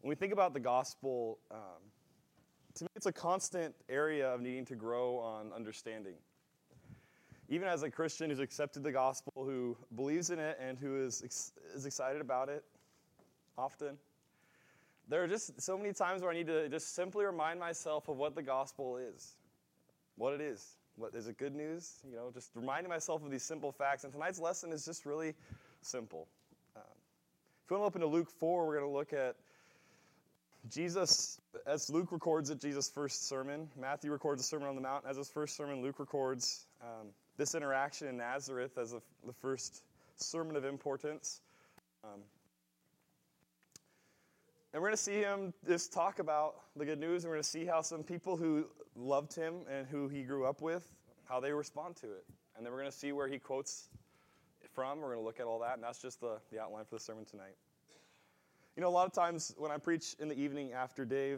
When we think about the gospel, to me it's a constant area of needing to grow on understanding. Even as a Christian who's accepted the gospel, who believes in it, and who is excited about it often, there are just so many times where I need to just simply remind myself of what the gospel is, what it is. What is it? Good news? Just reminding myself of these simple facts. And tonight's lesson is just really simple. If you want to open to Luke 4, we're going to look at Jesus, as Luke records it, Jesus' first sermon. Matthew records the Sermon on the Mount as his first sermon. Luke records this interaction in Nazareth as the first sermon of importance. And we're going to see him just talk about the good news, and we're going to see how some people who loved him and who he grew up with, how they respond to it. And then we're going to see where he quotes from. We're going to look at all that, and that's just the outline for the sermon tonight. A lot of times when I preach in the evening after Dave,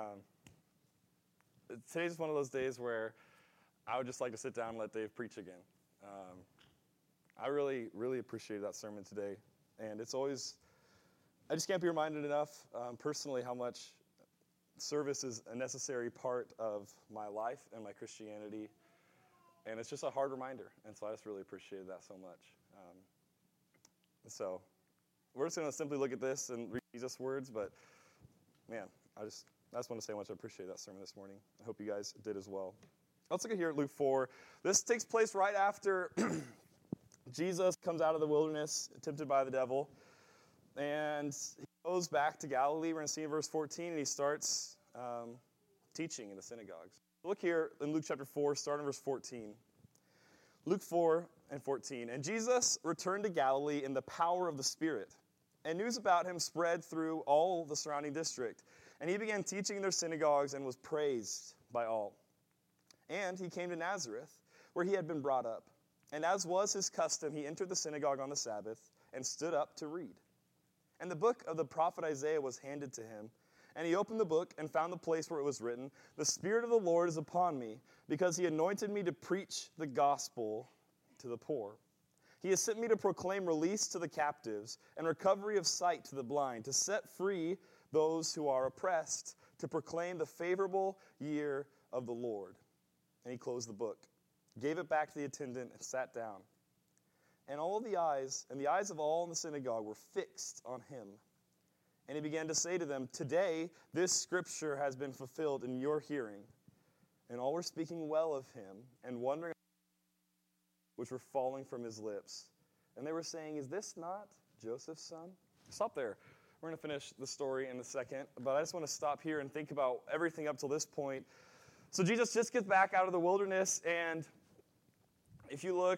today's one of those days where I would just like to sit down and let Dave preach again. I really, really appreciated that sermon today, and it's always, I just can't be reminded enough personally how much service is a necessary part of my life and my Christianity, and it's just a hard reminder, and so I just really appreciated that so much. So we're just going to simply look at this and read Jesus' words, but man, I just want to say how much I appreciate that sermon this morning. I hope you guys did as well. Let's look at here at Luke 4. This takes place right after Jesus comes out of the wilderness, tempted by the devil, and he goes back to Galilee. We're going to see in verse 14, and he starts teaching in the synagogues. Look here in Luke chapter 4, starting in verse 14. Luke 4 and 14. And Jesus returned to Galilee in the power of the Spirit, and news about him spread through all the surrounding district. And he began teaching in their synagogues and was praised by all. And he came to Nazareth, where he had been brought up. And as was his custom, he entered the synagogue on the Sabbath and stood up to read. And the book of the prophet Isaiah was handed to him. And he opened the book and found the place where it was written, "The Spirit of the Lord is upon me, because he anointed me to preach the gospel to the poor. He has sent me to proclaim release to the captives and recovery of sight to the blind, to set free those who are oppressed, to proclaim the favorable year of the Lord." And he closed the book, gave it back to the attendant, and sat down. And the eyes of all in the synagogue were fixed on him. And he began to say to them, "Today this scripture has been fulfilled in your hearing." And all were speaking well of him and wondering which were falling from his lips. And they were saying, "Is this not Joseph's son?" Stop there. We're going to finish the story in a second, but I just want to stop here and think about everything up till this point. So Jesus just gets back out of the wilderness, and if you look,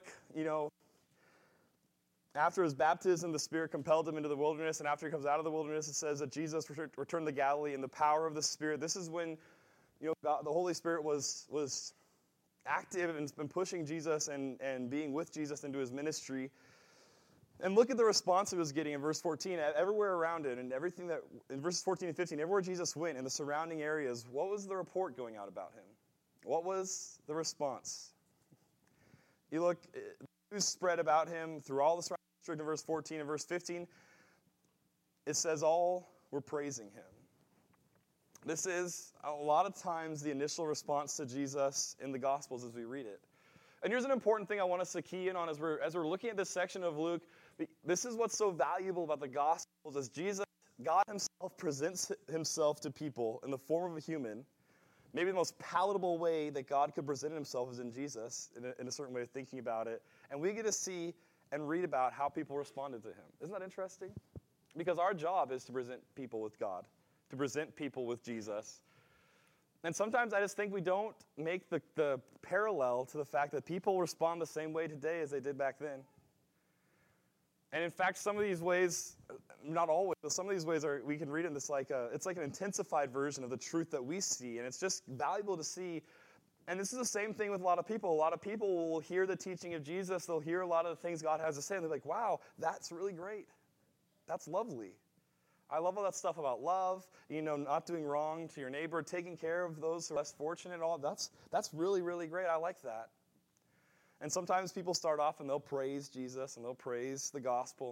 after his baptism, the Spirit compelled him into the wilderness, and after he comes out of the wilderness, it says that Jesus returned to Galilee in the power of the Spirit. This is when, God, the Holy Spirit was active and been pushing Jesus and being with Jesus into his ministry. And look at the response he was getting in verse 14. Everywhere around it, and everything that, in verses 14 and 15, everywhere Jesus went in the surrounding areas, what was the report going out about him? What was the response? You look, news spread about him through all the surrounding district in verse 14 and verse 15. It says all were praising him. This is a lot of times the initial response to Jesus in the Gospels as we read it. And here's an important thing I want us to key in on as we're looking at this section of Luke. This is what's so valuable about the Gospels, as Jesus, God himself, presents himself to people in the form of a human. Maybe the most palatable way that God could present himself is in Jesus, in a certain way of thinking about it. And we get to see and read about how people responded to him. Isn't that interesting? Because our job is to present people with God, to present people with Jesus. And sometimes I just think we don't make the parallel to the fact that people respond the same way today as they did back then. And in fact, some of these ways, not always, but some of these ways we can read in this it's like an intensified version of the truth that we see. And it's just valuable to see. And this is the same thing with a lot of people. A lot of people will hear the teaching of Jesus. They'll hear a lot of the things God has to say. And they're like, wow, that's really great. That's lovely. I love all that stuff about love, not doing wrong to your neighbor, taking care of those who are less fortunate and all. That's really, really great. I like that. And sometimes people start off and they'll praise Jesus and they'll praise the gospel and they'll praise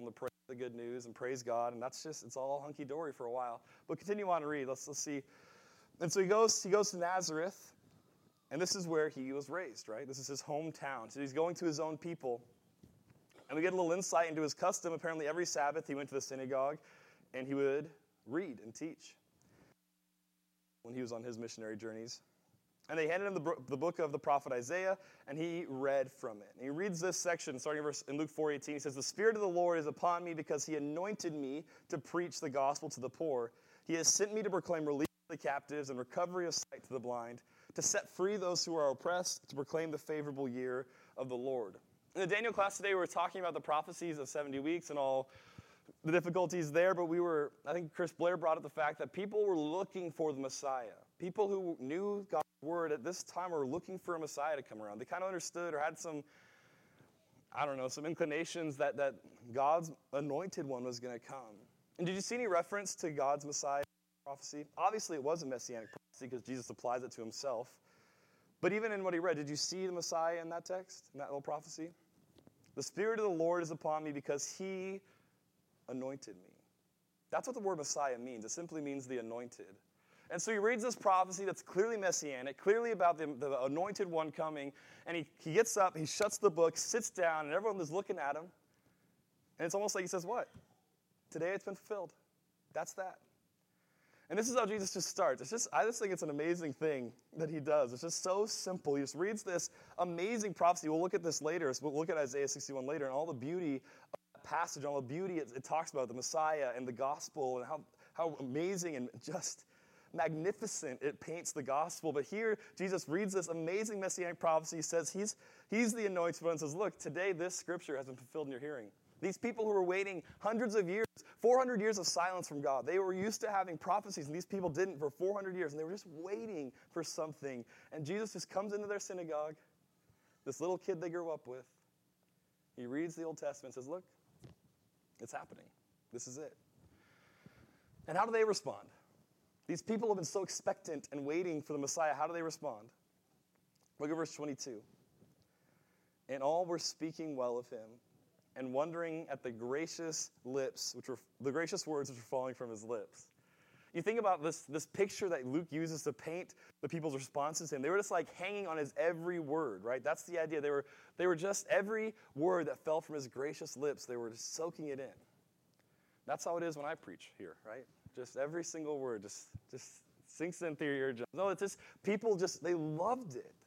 the good news and praise God, and it's all hunky-dory for a while. But continue on to read. Let's see. And so he goes to Nazareth, and this is where he was raised, right? This is his hometown. So he's going to his own people. And we get a little insight into his custom. Apparently every Sabbath he went to the synagogue, and he would read and teach when he was on his missionary journeys. And they handed him the book of the prophet Isaiah, and he read from it. And he reads this section, starting in Luke 4:18. He says, "The Spirit of the Lord is upon me because he anointed me to preach the gospel to the poor. He has sent me to proclaim relief to the captives and recovery of sight to the blind, to set free those who are oppressed, to proclaim the favorable year of the Lord." In the Daniel class today, we were talking about the prophecies of 70 weeks and all the difficulties there, but I think Chris Blair brought up the fact that people were looking for the Messiah. People who knew God's word at this time were looking for a Messiah to come around. They kind of understood or had some inclinations that God's anointed one was going to come. And did you see any reference to God's Messiah prophecy? Obviously, it was a messianic prophecy because Jesus applies it to himself. But even in what he read, did you see the Messiah in that text, in that little prophecy? The Spirit of the Lord is upon me because he anointed me. That's what the word Messiah means. It simply means the anointed. And so he reads this prophecy that's clearly messianic, clearly about the anointed one coming, and he gets up, he shuts the book, sits down, and everyone is looking at him. And it's almost like he says, what? Today it's been fulfilled. That's that. And this is how Jesus just starts. I just think it's an amazing thing that he does. It's just so simple. He just reads this amazing prophecy. We'll look at this later. So we'll look at Isaiah 61 later and all the beauty of that passage, all the beauty it talks about, the Messiah and the gospel and how amazing and just magnificent it paints the gospel. But here, Jesus reads this amazing messianic prophecy. He says he's the anointed one and says, look, today this scripture has been fulfilled in your hearing. These people who were waiting hundreds of years, 400 years of silence from God, they were used to having prophecies, and these people didn't for 400 years, and they were just waiting for something. And Jesus just comes into their synagogue, this little kid they grew up with. He reads the Old Testament and says, look, it's happening. This is it. And how do they respond? These people have been so expectant and waiting for the Messiah. How do they respond? Look at verse 22. And all were speaking well of him, and wondering at the gracious words which were falling from his lips. You think about this picture that Luke uses to paint the people's responses to him. They were just like hanging on his every word, right? That's the idea. They were just every word that fell from his gracious lips, they were just soaking it in. That's how it is when I preach here, right? Just every single word just sinks in through your eardrums. No, it's just people they loved it.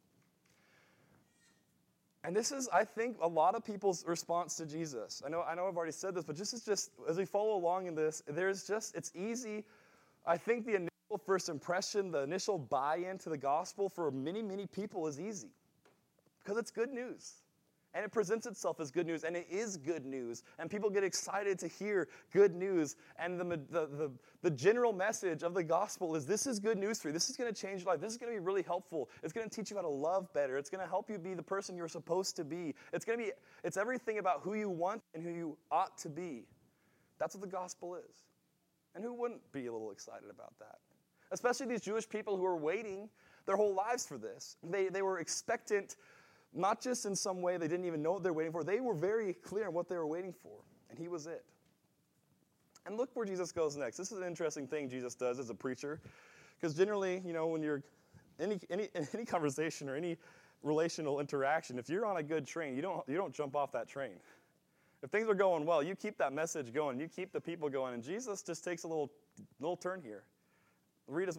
And this is, I think, a lot of people's response to Jesus. I know I've already said this, but just as we follow along in this, it's easy. I think the initial first impression, the initial buy-in to the gospel for many, many people is easy because it's good news. And it presents itself as good news, and it is good news. And people get excited to hear good news. And the general message of the gospel is this is good news for you. This is going to change your life. This is going to be really helpful. It's going to teach you how to love better. It's going to help you be the person you're supposed to be. It's everything about who you want and who you ought to be. That's what the gospel is. And who wouldn't be a little excited about that? Especially these Jewish people who are waiting their whole lives for this. They were expectant. Not just in some way they didn't even know what they're waiting for. They were very clear on what they were waiting for, and he was it. And look where Jesus goes next. This is an interesting thing Jesus does as a preacher, because generally, when you're in any conversation or any relational interaction, if you're on a good train, you don't jump off that train. If things are going well, you keep that message going, you keep the people going, and Jesus just takes a little turn here. Let's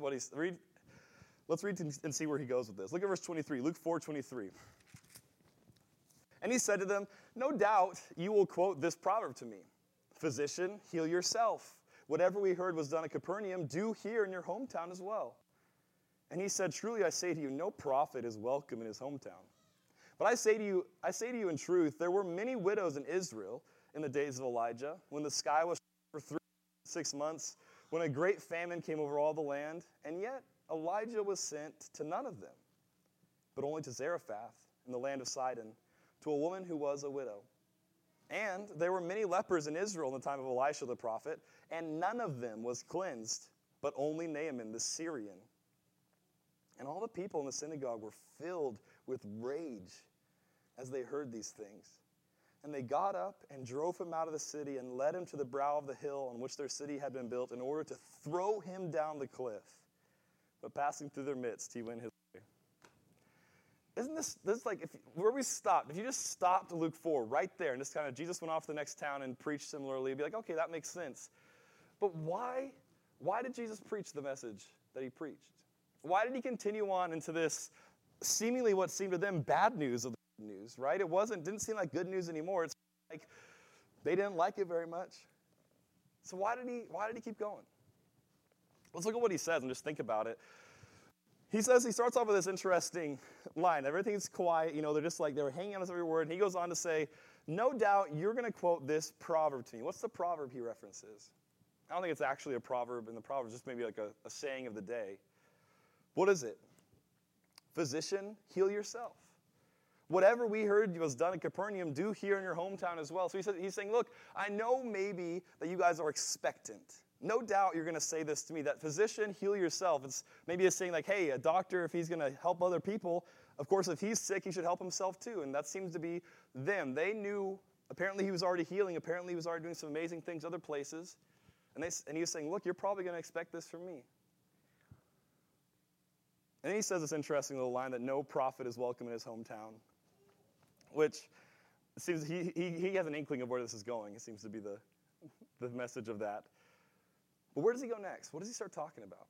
read and see where he goes with this. Look at verse 23, Luke 4:23. And he said to them, no doubt you will quote this proverb to me. Physician, heal yourself. Whatever we heard was done at Capernaum, do here in your hometown as well. And he said, truly I say to you, no prophet is welcome in his hometown. But I say to you in truth, there were many widows in Israel in the days of Elijah, when the sky was for 6 months, when a great famine came over all the land, and yet Elijah was sent to none of them, but only to Zarephath in the land of Sidon, to a woman who was a widow. And there were many lepers in Israel in the time of Elisha the prophet, and none of them was cleansed, but only Naaman the Syrian. And all the people in the synagogue were filled with rage as they heard these things. And they got up and drove him out of the city and led him to the brow of the hill on which their city had been built in order to throw him down the cliff. But passing through their midst, he went his way. Isn't this like, where we stopped, if you just stopped Luke 4 right there and just kind of, Jesus went off to the next town and preached similarly, you'd be like, okay, that makes sense. But why did Jesus preach the message that he preached? Why did he continue on into this seemingly what seemed to them bad news of the good news, right? Didn't seem like good news anymore. It's like they didn't like it very much. So why did he keep going? Let's look at what he says and just think about it. He starts off with this interesting line. Everything's quiet. They're hanging on us every word. And he goes on to say, no doubt you're going to quote this proverb to me. What's the proverb he references? I don't think it's actually a proverb in the Proverbs, just maybe like a saying of the day. What is it? Physician, heal yourself. Whatever we heard was done in Capernaum, do here in your hometown as well. So he's saying, look, I know maybe that you guys are expectant. No doubt you're going to say this to me, that physician, heal yourself. It's maybe a saying like, hey, a doctor, if he's going to help other people, of course, if he's sick, he should help himself too. And that seems to be them. They knew, apparently he was already healing. Apparently he was already doing some amazing things other places. And he was saying, look, you're probably going to expect this from me. And then he says this interesting little line that no prophet is welcome in his hometown, which it seems he has an inkling of where this is going. It seems to be the message of that. But where does he go next? What does he start talking about?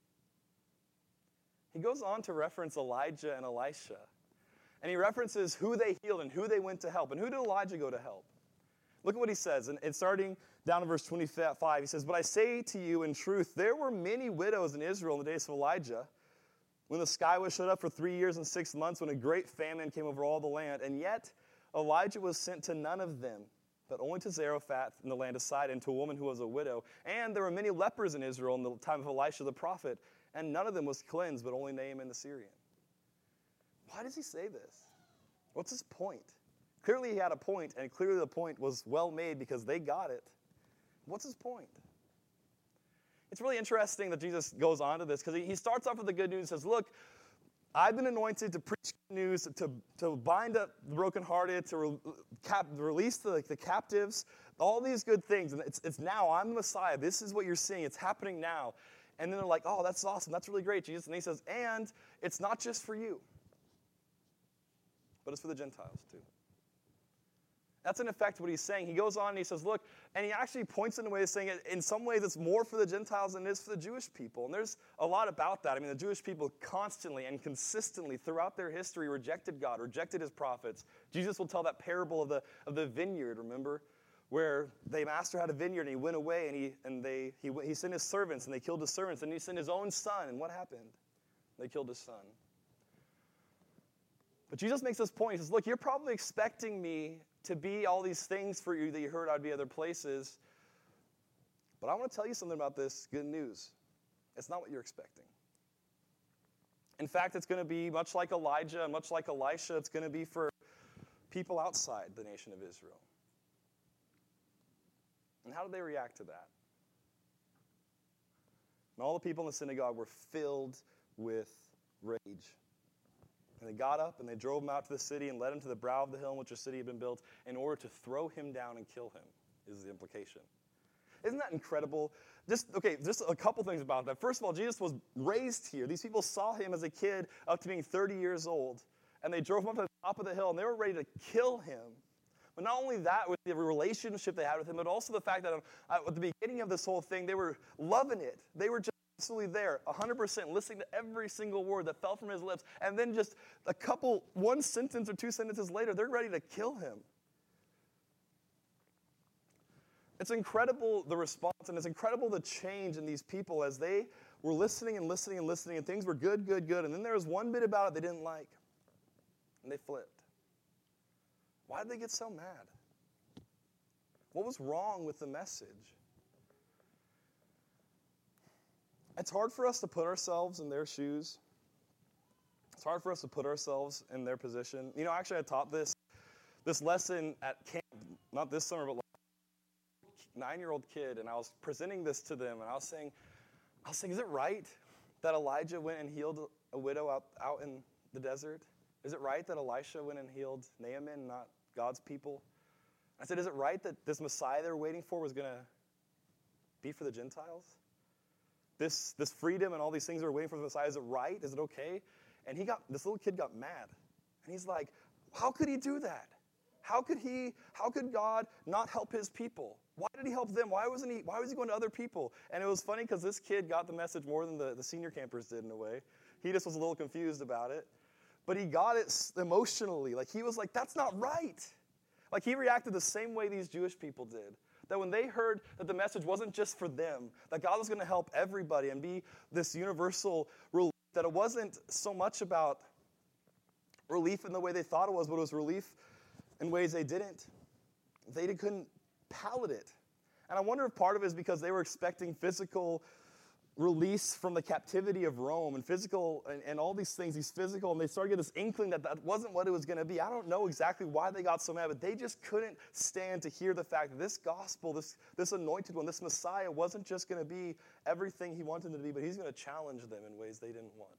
He goes on to reference Elijah and Elisha. And he references who they healed and who they went to help. And who did Elijah go to help? Look at what he says. And starting down in verse 25, he says, but I say to you in truth, there were many widows in Israel in the days of Elijah, when the sky was shut up for 3 years and 6 months, when a great famine came over all the land. And yet Elijah was sent to none of them, but only to Zarephath in the land of Sidon, to a woman who was a widow. And there were many lepers in Israel in the time of Elisha the prophet, and none of them was cleansed, but only Naaman the Syrian. Why does he say this? What's his point? Clearly he had a point, and clearly the point was well made because they got it. What's his point? It's really interesting that Jesus goes on to this because he starts off with the good news and says, look, I've been anointed to preach good news, to bind up the brokenhearted, to release the captives, all these good things. And it's now, I'm the Messiah. This is what you're seeing. It's happening now. And then they're like, oh, that's awesome. That's really great, Jesus. And he says, and it's not just for you, but it's for the Gentiles too. That's in effect what he's saying. He goes on and he says, look, and he actually points in a way of saying in some ways it's more for the Gentiles than it is for the Jewish people. And there's a lot about that. I mean, the Jewish people constantly and consistently throughout their history rejected God, rejected his prophets. Jesus will tell that parable of the vineyard, remember, where the master had a vineyard and he went away and he sent his servants and they killed his servants. And he sent his own son. And what happened? They killed his son. But Jesus makes this point. He says, look, you're probably expecting me to be all these things for you that you heard I'd be other places. But I want to tell you something about this good news. It's not what you're expecting. In fact, it's going to be much like Elijah and much like Elisha, it's going to be for people outside the nation of Israel. And how did they react to that? And all the people in the synagogue were filled with rage. And they got up and they drove him out to the city and led him to the brow of the hill in which the city had been built in order to throw him down and kill him, is the implication. Isn't that incredible? Just a couple things about that. First of all, Jesus was raised here. These people saw him as a kid up to being 30 years old. And they drove him up to the top of the hill and they were ready to kill him. But not only that, with the relationship they had with him, but also the fact that at the beginning of this whole thing, they were loving it. They were just absolutely there, 100%, listening to every single word that fell from his lips. And then just one sentence or two sentences later, they're ready to kill him. It's incredible, the response, and it's incredible the change in these people as they were listening and listening and listening, and things were good, good, good. And then there was one bit about it they didn't like, and they flipped. Why did they get so mad? What was wrong with the message? It's hard for us to put ourselves in their shoes. It's hard for us to put ourselves in their position. You know, actually I taught this lesson at camp, not this summer, but a 9-year-old kid, and I was presenting this to them, and I was saying, is it right that Elijah went and healed a widow out in the desert? Is it right that Elisha went and healed Naaman, not God's people? I said, is it right that this Messiah they were waiting for was going to be for the Gentiles? This freedom and all these things they were waiting for the Messiah, is it right? Is it okay? And this little kid got mad. And he's like, how could he do that? How could God not help his people? Why did he help them? Why was he going to other people? And it was funny because this kid got the message more than the senior campers did in a way. He just was a little confused about it. But he got it emotionally. Like he was like, that's not right. Like he reacted the same way these Jewish people did. That when they heard that the message wasn't just for them, that God was going to help everybody and be this universal relief, that it wasn't so much about relief in the way they thought it was, but it was relief in ways they didn't. They couldn't palate it. And I wonder if part of it is because they were expecting physical release from the captivity of Rome and physical and all these things, these physical, and they started to get this inkling that wasn't what it was going to be. I don't know exactly why they got so mad, but they just couldn't stand to hear the fact that this gospel, this anointed one, this Messiah wasn't just going to be everything he wanted him to be, but he's going to challenge them in ways they didn't want.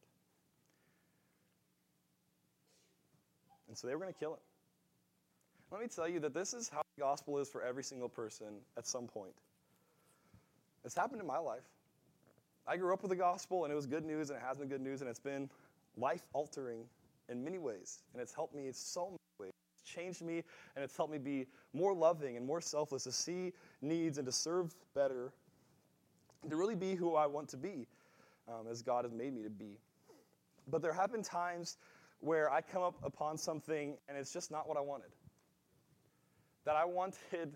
And so they were going to kill him. Let me tell you that this is how the gospel is for every single person at some point. It's happened in my life. I grew up with the gospel, and it was good news, and it has been good news, and it's been life-altering in many ways. And it's helped me in so many ways. It's changed me, and it's helped me be more loving and more selfless, to see needs and to serve better, and to really be who I want to be, as God has made me to be. But there have been times where I come up upon something, and it's just not what I wanted. That I wanted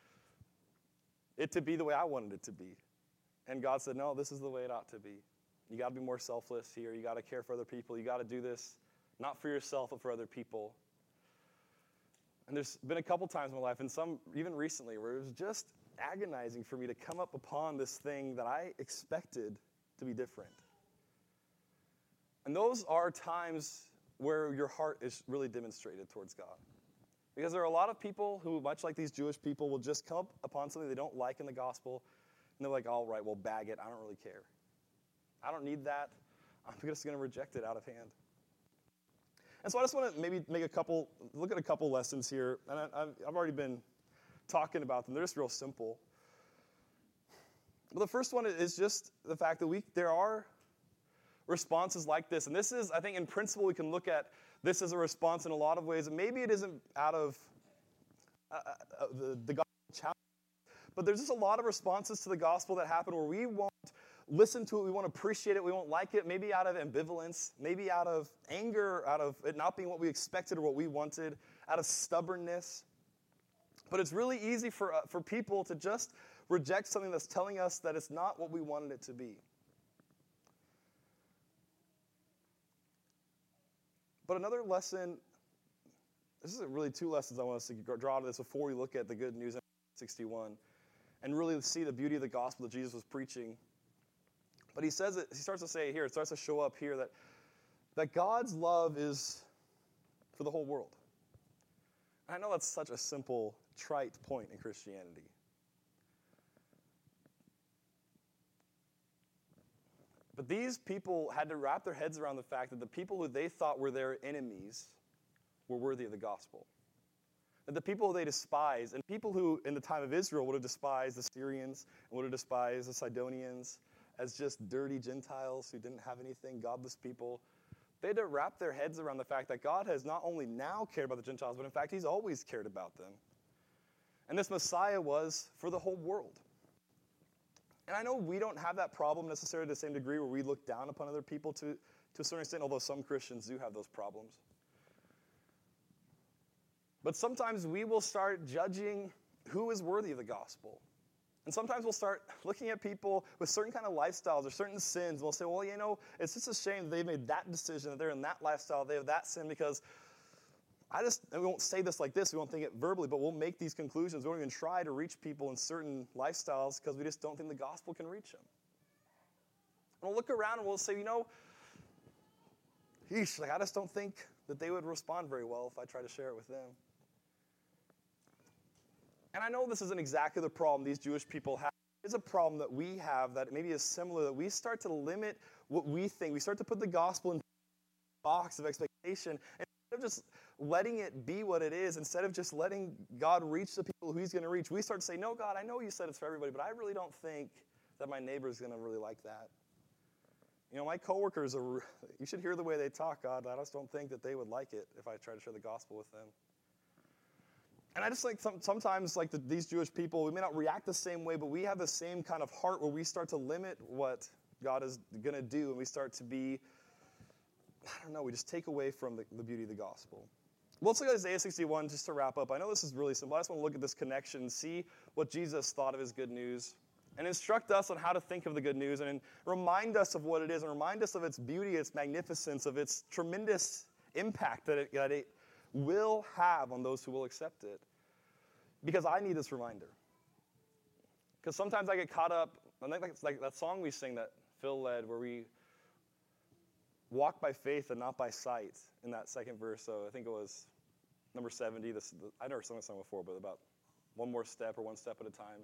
it to be the way I wanted it to be. And God said, no, this is the way it ought to be. You got to be more selfless here. You got to care for other people. You got to do this, not for yourself, but for other people. And there's been a couple times in my life, and some even recently, where it was just agonizing for me to come up upon this thing that I expected to be different. And those are times where your heart is really demonstrated towards God. Because there are a lot of people who, much like these Jewish people, will just come up upon something they don't like in the gospel, and they're like, all right, well, bag it. I don't really care. I don't need that. I'm just going to reject it out of hand. And so I just want to maybe look at a couple lessons here. And I've already been talking about them. They're just real simple. But the first one is just the fact that there are responses like this. And this is, I think, in principle, we can look at this as a response in a lot of ways. And maybe it isn't out of the gospel challenge. But there's just a lot of responses to the gospel that happen where we won't listen to it, we won't appreciate it, we won't like it, maybe out of ambivalence, maybe out of anger, out of it not being what we expected or what we wanted, out of stubbornness. But it's really easy for people to just reject something that's telling us that it's not what we wanted it to be. But another lesson, this is really two lessons I want us to draw out of this before we look at the good news in 61 and really see the beauty of the gospel that Jesus was preaching. But he says it, he starts to say here, it starts to show up here that God's love is for the whole world. And I know that's such a simple, trite point in Christianity. But these people had to wrap their heads around the fact that the people who they thought were their enemies were worthy of the gospel. That the people they despised, and people who in the time of Israel would have despised the Syrians, and would have despised the Sidonians as just dirty Gentiles who didn't have anything, godless people, they had to wrap their heads around the fact that God has not only now cared about the Gentiles, but in fact he's always cared about them. And this Messiah was for the whole world. And I know we don't have that problem necessarily to the same degree where we look down upon other people to a certain extent, although some Christians do have those problems. But sometimes we will start judging who is worthy of the gospel. And sometimes we'll start looking at people with certain kind of lifestyles or certain sins, and we'll say, well, you know, it's just a shame that they made that decision, that they're in that lifestyle, they have that sin, because and we won't say this like this, we won't think it verbally, but we'll make these conclusions. We won't even try to reach people in certain lifestyles because we just don't think the gospel can reach them. And we'll look around and we'll say, you know, I just don't think that they would respond very well if I try to share it with them. And I know this isn't exactly the problem these Jewish people have. It's a problem that we have that maybe is similar, that we start to limit what we think. We start to put the gospel in a box of expectation. And instead of just letting it be what it is, instead of just letting God reach the people who he's going to reach, we start to say, no, God, I know you said it's for everybody, but I really don't think that my neighbor is going to really like that. You know, my coworkers you should hear the way they talk, God. I just don't think that they would like it if I try to share the gospel with them. And I just think sometimes, like these Jewish people, we may not react the same way, but we have the same kind of heart where we start to limit what God is going to do, and we start to be, I don't know, we just take away from the beauty of the gospel. Well, let's look at Isaiah 61 just to wrap up. I know this is really simple. I just want to look at this connection and see what Jesus thought of his good news and instruct us on how to think of the good news and remind us of what it is and remind us of its beauty, its magnificence, of its tremendous impact that it will have on those who will accept it. Because I need this reminder. Because sometimes I get caught up, I think it's like that song we sing that Phil led where we walk by faith and not by sight in that second verse. So I think it was number 70. I never sung this song before, but about one more step or one step at a time.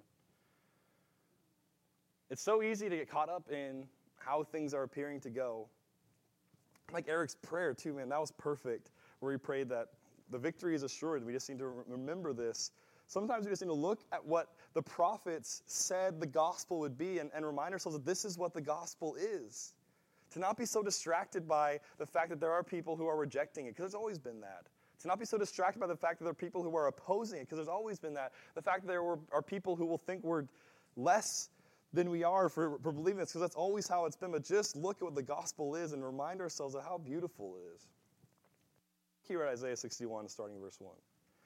It's so easy to get caught up in how things are appearing to go. Like Eric's prayer too, man, that was perfect, where he prayed that the victory is assured. We just need to remember this. Sometimes we just need to look at what the prophets said the gospel would be and remind ourselves that this is what the gospel is. To not be so distracted by the fact that there are people who are rejecting it, because there's always been that. To not be so distracted by the fact that there are people who are opposing it, because there's always been that. The fact that there are people who will think we're less than we are for believing this, because that's always how it's been. But just look at what the gospel is and remind ourselves of how beautiful it is. Here at Isaiah 61, starting in verse 1.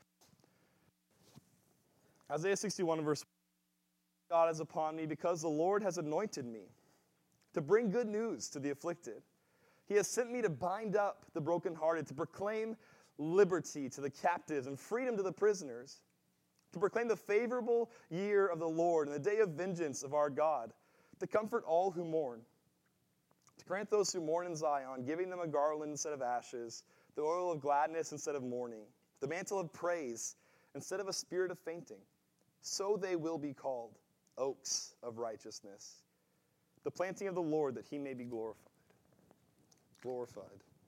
Isaiah 61, verse 1. God is upon me because the Lord has anointed me to bring good news to the afflicted. He has sent me to bind up the brokenhearted, to proclaim liberty to the captives and freedom to the prisoners, to proclaim the favorable year of the Lord and the day of vengeance of our God, to comfort all who mourn, to grant those who mourn in Zion, giving them a garland instead of ashes, the oil of gladness instead of mourning, the mantle of praise instead of a spirit of fainting. So they will be called oaks of righteousness, the planting of the Lord, that he may be glorified. Glorified.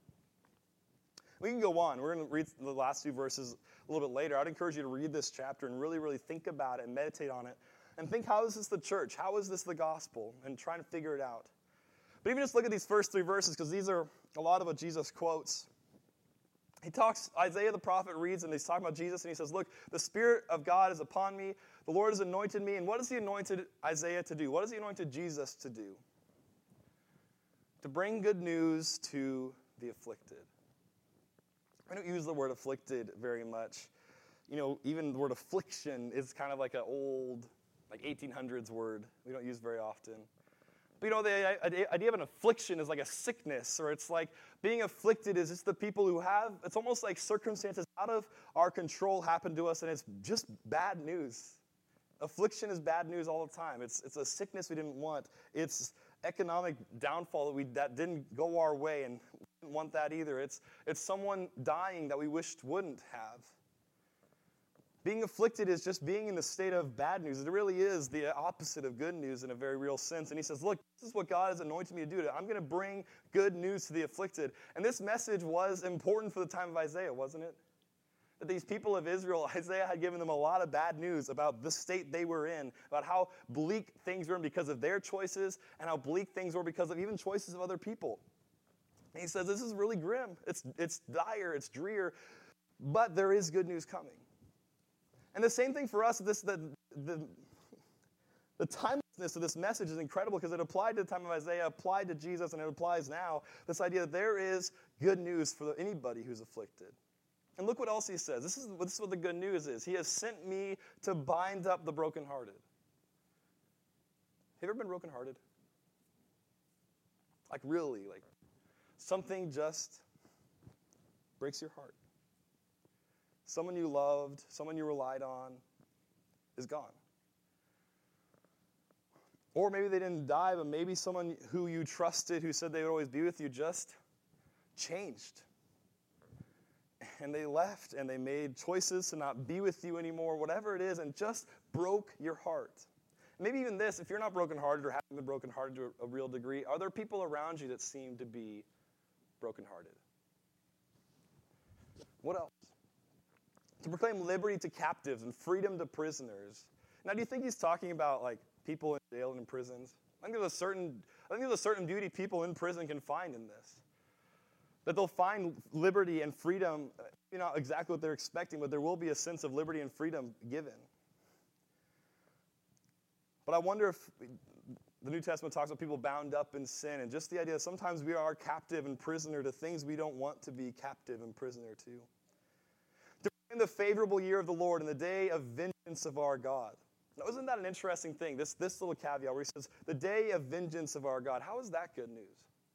We can go on. We're going to read the last few verses a little bit later. I'd encourage you to read this chapter and really, really think about it and meditate on it and think, how is this the church? How is this the gospel? And try to figure it out. But even just look at these first three verses, because these are a lot of what Jesus quotes. Isaiah the prophet reads, and he's talking about Jesus, and he says, look, the Spirit of God is upon me. The Lord has anointed me. And what has he anointed Isaiah to do? What has he anointed Jesus to do? To bring good news to the afflicted. I don't use the word afflicted very much. You know, even the word affliction is kind of like an old, like 1800s word we don't use very often. But you know, the idea of an affliction is like a sickness, or it's like being afflicted is just the people who have, it's almost like circumstances out of our control happen to us, and it's just bad news. Affliction is bad news all the time. It's a sickness we didn't want. It's economic downfall that didn't go our way, and we didn't want that either. It's someone dying that we wished wouldn't have. Being afflicted is just being in the state of bad news. It really is the opposite of good news in a very real sense. And he says, look, this is what God has anointed me to do. I'm going to bring good news to the afflicted. And this message was important for the time of Isaiah, wasn't it? That these people of Israel, Isaiah had given them a lot of bad news about the state they were in, about how bleak things were because of their choices, and how bleak things were because of even choices of other people. And he says, this is really grim. It's dire. It's drear. But there is good news coming. And the same thing for us, the timelessness of this message is incredible, because it applied to the time of Isaiah, applied to Jesus, and it applies now. This idea that there is good news for anybody who's afflicted. And look what else he says. This is what the good news is. He has sent me to bind up the brokenhearted. Have you ever been brokenhearted? Like really, like something just breaks your heart. Someone you loved, someone you relied on is gone. Or maybe they didn't die, but maybe someone who you trusted, who said they would always be with you, just changed. And they left, and they made choices to not be with you anymore, whatever it is, and just broke your heart. Maybe even this, if you're not brokenhearted or haven't been brokenhearted to a real degree, are there people around you that seem to be brokenhearted? What else? To proclaim liberty to captives and freedom to prisoners. Now, do you think he's talking about like people in jail and in prisons? I think there's a certain beauty people in prison can find in this. That they'll find liberty and freedom, not exactly what they're expecting, but there will be a sense of liberty and freedom given. But I wonder if the New Testament talks about people bound up in sin, and just the idea that sometimes we are captive and prisoner to things we don't want to be captive and prisoner to. To proclaim the favorable year of the Lord and the day of vengeance of our God. Now, isn't that an interesting thing? This little caveat where he says, the day of vengeance of our God. How is that good news?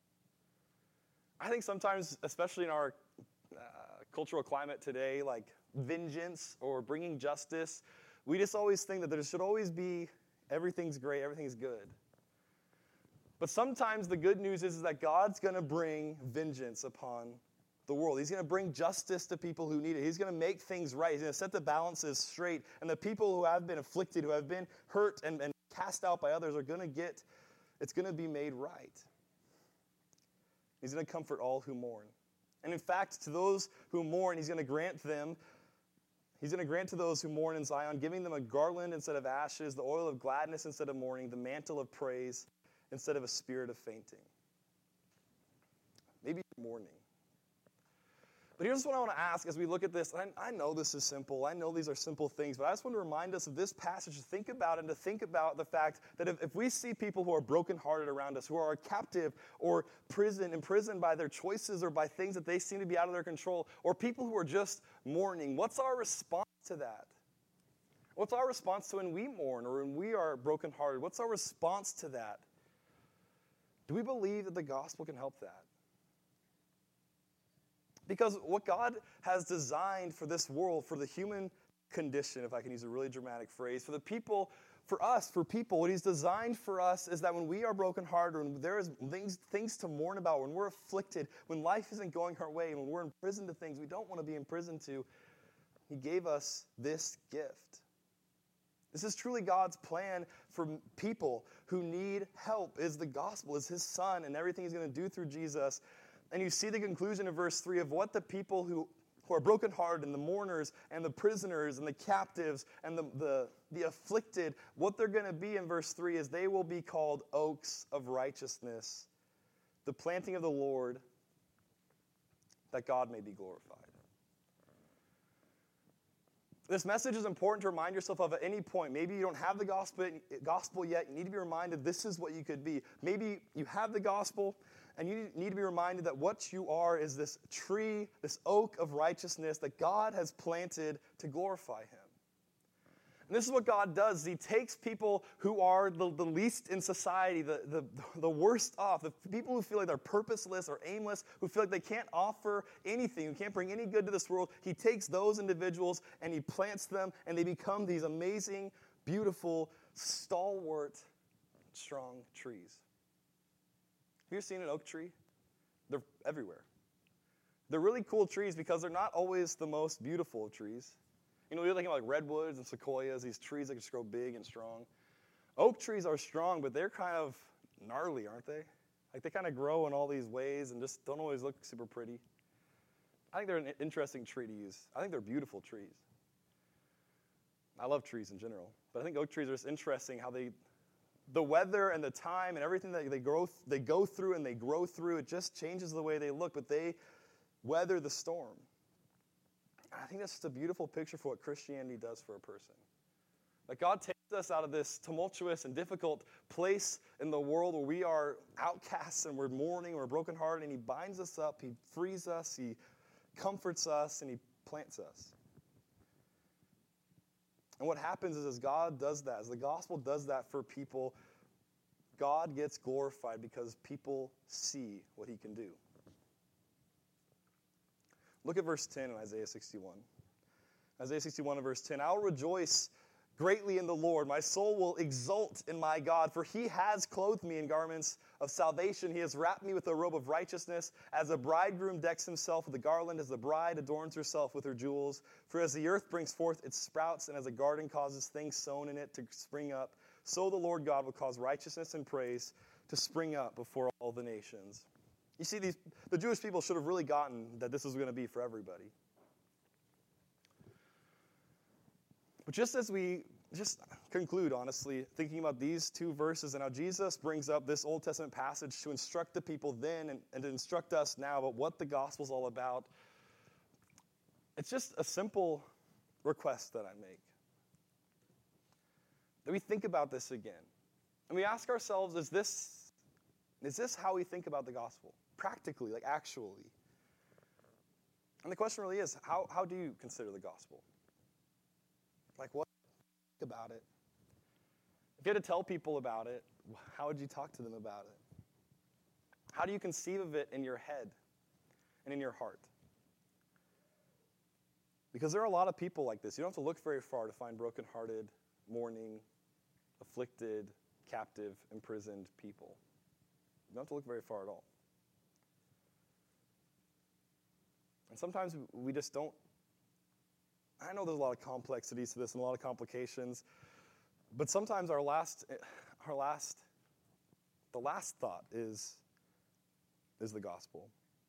I think sometimes, especially in our cultural climate today, like vengeance or bringing justice, we just always think that there should always be everything's great, everything's good. But sometimes the good news is that God's going to bring vengeance upon the world. He's going to bring justice to people who need it. He's going to make things right. He's going to set the balances straight. And the people who have been afflicted, who have been hurt and cast out by others are going to it's going to be made right. He's going to comfort all who mourn. And in fact, to those who mourn, he's going to grant to those who mourn in Zion, giving them a garland instead of ashes, the oil of gladness instead of mourning, the mantle of praise instead of a spirit of fainting. Maybe you're mourning. But here's what I want to ask as we look at this. I know this is simple. I know these are simple things, but I just want to remind us of this passage to think about and to think about the fact that if we see people who are brokenhearted around us, who are captive or imprisoned by their choices or by things that they seem to be out of their control, or people who are just mourning, what's our response to that? What's our response to when we mourn or when we are brokenhearted? What's our response to that? Do we believe that the gospel can help that? Because what God has designed for this world, for the human condition, if I can use a really dramatic phrase, for the people, for us, for people, what he's designed for us is that when we are brokenhearted, when there is things to mourn about, when we're afflicted, when life isn't going our way, when we're imprisoned to things we don't want to be imprisoned to, he gave us this gift. This is truly God's plan for people who need help, is the gospel, is his son, and everything he's going to do through Jesus. And you see the conclusion of verse 3 of what the people who are brokenhearted and the mourners and the prisoners and the captives and the afflicted, what they're going to be in verse 3 is they will be called oaks of righteousness, the planting of the Lord, that God may be glorified. This message is important to remind yourself of at any point. Maybe you don't have the gospel yet. You need to be reminded this is what you could be. Maybe you have the gospel, and you need to be reminded that what you are is this tree, this oak of righteousness that God has planted to glorify him. And this is what God does. He takes people who are the least in society, the worst off, the people who feel like they're purposeless or aimless, who feel like they can't offer anything, who can't bring any good to this world. He takes those individuals and he plants them, and they become these amazing, beautiful, stalwart, strong trees. Have you ever seen an oak tree? They're everywhere. They're really cool trees because they're not always the most beautiful of trees. You're thinking like redwoods and sequoias, these trees that just grow big and strong. Oak trees are strong, but they're kind of gnarly, aren't they? Like they kind of grow in all these ways and just don't always look super pretty. I think they're an interesting tree to use. I think they're beautiful trees. I love trees in general, but I think oak trees are just interesting how the weather and the time and everything that they go through and they grow through, it just changes the way they look, but they weather the storm. And I think that's just a beautiful picture for what Christianity does for a person. That God takes us out of this tumultuous and difficult place in the world where we are outcasts and we're mourning, we're brokenhearted, and he binds us up, he frees us, he comforts us, and he plants us. And what happens is as God does that, as the gospel does that for people, God gets glorified because people see what he can do. Look at verse 10 in Isaiah 61. Isaiah 61 and verse 10. I will rejoice greatly in the Lord. My soul will exult in my God, for he has clothed me in garments of salvation. He has wrapped me with a robe of righteousness. As a bridegroom decks himself with a garland, as the bride adorns herself with her jewels. For as the earth brings forth its sprouts, and as a garden causes things sown in it to spring up, so the Lord God will cause righteousness and praise to spring up before all the nations. You see, the Jewish people should have really gotten that this was going to be for everybody. But just as we just conclude, honestly, thinking about these two verses and how Jesus brings up this Old Testament passage to instruct the people then and to instruct us now about what the gospel's all about, it's just a simple request that I make. That we think about this again. And we ask ourselves, is this how we think about the gospel? Practically, like actually. And the question really is, how do you consider the gospel? Like, what do you think about it? If you had to tell people about it, how would you talk to them about it? How do you conceive of it in your head and in your heart? Because there are a lot of people like this. You don't have to look very far to find brokenhearted, mourning, afflicted, captive, imprisoned people. You don't have to look very far at all. And sometimes we just don't. I know there's a lot of complexities to this and a lot of complications, but sometimes the last thought is the gospel.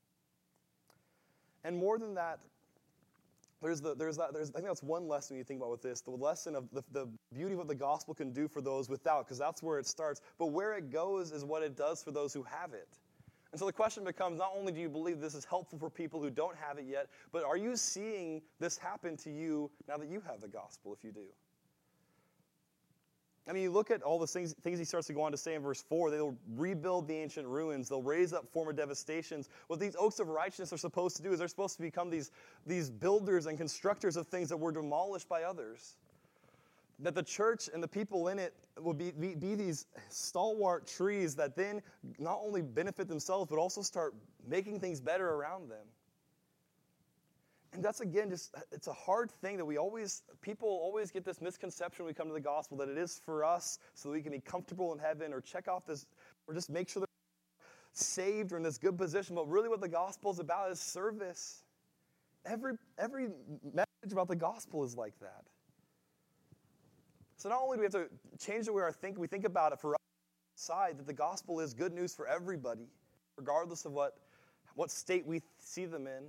And more than that, I think that's one lesson you think about with this, the lesson of the beauty of what the gospel can do for those without, because that's where it starts. But where it goes is what it does for those who have it. And so the question becomes, not only do you believe this is helpful for people who don't have it yet, but are you seeing this happen to you now that you have the gospel, if you do? I mean, you look at all the things he starts to go on to say in verse 4. They'll rebuild the ancient ruins. They'll raise up former devastations. What these oaks of righteousness are supposed to do is they're supposed to become these builders and constructors of things that were demolished by others. That the church and the people in it will be these stalwart trees that then not only benefit themselves, but also start making things better around them. And that's, again, it's a hard thing that people always get this misconception when we come to the gospel that it is for us so that we can be comfortable in heaven or check off this, or just make sure they're saved or in this good position. But really what the gospel is about is service. Every message about the gospel is like that. So not only do we have to change the way we think about it for us side, that the gospel is good news for everybody, regardless of what state we see them in.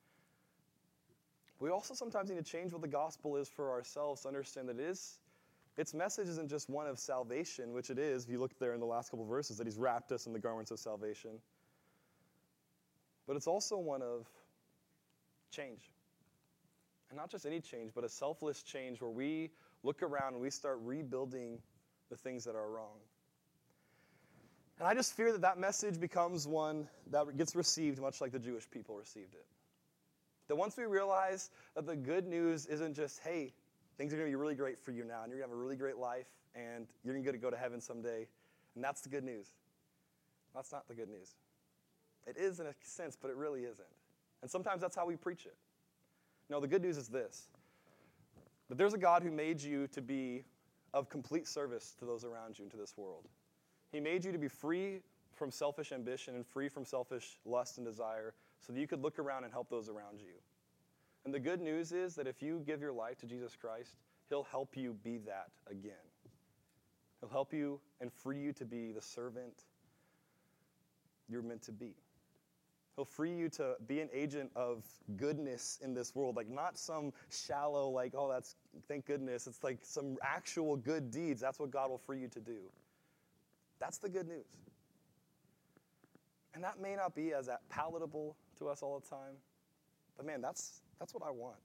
We also sometimes need to change what the gospel is for ourselves to understand that its message isn't just one of salvation, which it is, if you look there in the last couple of verses, that he's wrapped us in the garments of salvation. But it's also one of change. And not just any change, but a selfless change where we look around and we start rebuilding the things that are wrong. And I just fear that message becomes one that gets received much like the Jewish people received it. That once we realize that the good news isn't just, hey, things are going to be really great for you now, and you're going to have a really great life, and you're going to go to heaven someday, and that's the good news. That's not the good news. It is in a sense, but it really isn't. And sometimes that's how we preach it. No, the good news is this, that there's a God who made you to be of complete service to those around you and to this world. He made you to be free from selfish ambition and free from selfish lust and desire so that you could look around and help those around you. And the good news is that if you give your life to Jesus Christ, he'll help you be that again. He'll help you and free you to be the servant you're meant to be. He'll free you to be an agent of goodness in this world, like not some shallow, like, oh, that's, thank goodness. It's like some actual good deeds. That's what God will free you to do. That's the good news. And that may not be as palatable to us all the time, but man, that's what I want.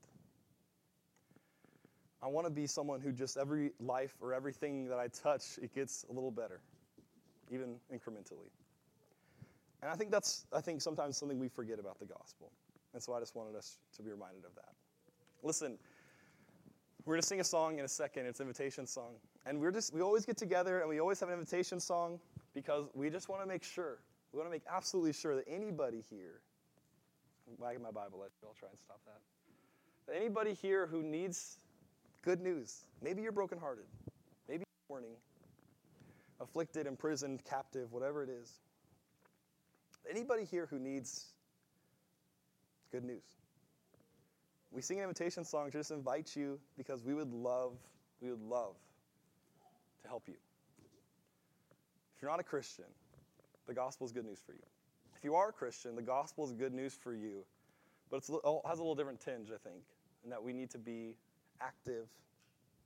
I want to be someone who just every life or everything that I touch, it gets a little better, even incrementally. And I think that's sometimes something we forget about the gospel. And so I just wanted us to be reminded of that. Listen, we're going to sing a song in a second. It's an invitation song. And we always get together and we always have an invitation song because we just want to make sure. We want to make absolutely sure that anybody here, I'm wagging my Bible, I'll try and stop that. That anybody here who needs good news, maybe you're brokenhearted, maybe you're mourning, afflicted, imprisoned, captive, whatever it is. Anybody here who needs good news. We sing an invitation song to just invite you because we would love to help you. If you're not a Christian, the gospel is good news for you. If you are a Christian, the gospel is good news for you, but it has a little different tinge, I think, in that we need to be active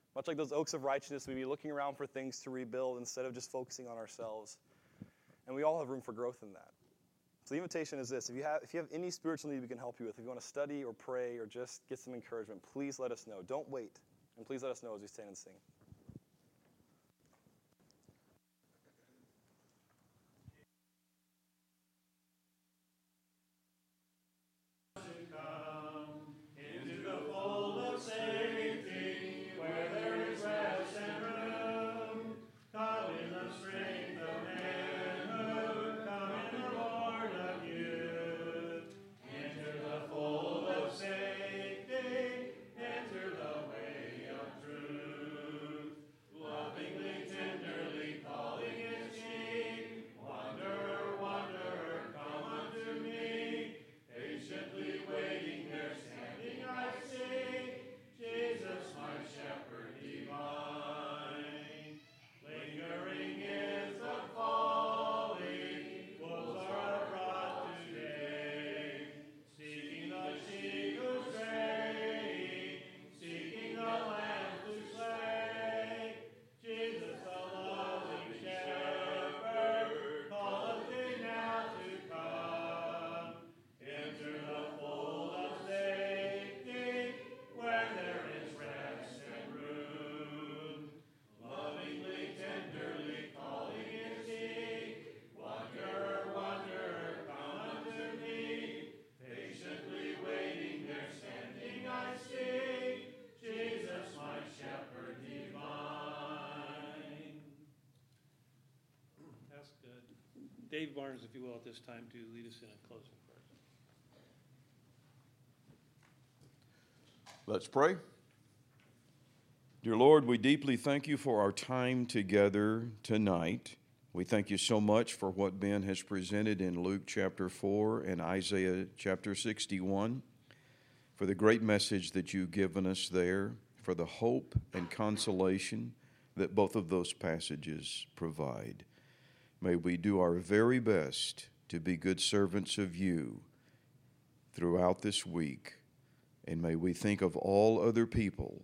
Much like those oaks of righteousness, we'd be looking around for things to rebuild instead of just focusing on ourselves. And we all have room for growth in that. So the invitation is this. If you have any spiritual need we can help you with, if you want to study or pray or just get some encouragement, please let us know. Don't wait. And please let us know as we stand and sing. Dave Barnes, if you will, at this time to lead us in a closing prayer. Let's pray. Dear Lord, we deeply thank you for our time together tonight. We thank you so much for what Ben has presented in Luke chapter 4 and Isaiah chapter 61, for the great message that you've given us there, for the hope and consolation that both of those passages provide. May we do our very best to be good servants of you throughout this week, and may we think of all other people